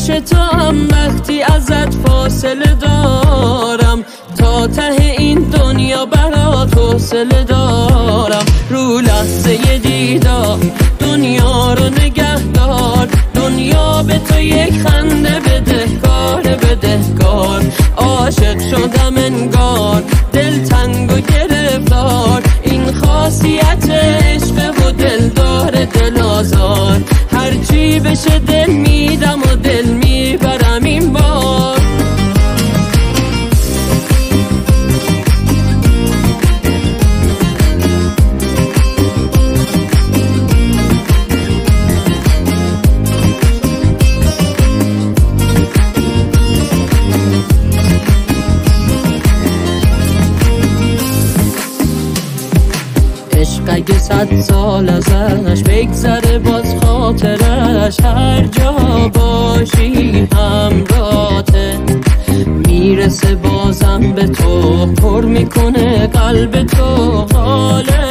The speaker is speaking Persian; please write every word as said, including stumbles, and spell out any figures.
تو هم وقتی ازت فاصله دارم، تا ته این دنیا برات حوصله دارم. رو لحظه دیدار دنیا رو نگه دار، دنیا به تو یک خنده بدهکار بدهکار. عاشق شدم انگار دل تنگ و گرفتار، این خاصیت عشق و دل داره دل آزار. هرچی بشه دل میدم و دل میبرم این بار. عشق اگه صد سال ازش بگذره باز خاطرش، هر جا باشی همراته. میرسه بازم به تو، پر میکنه قلب تو حال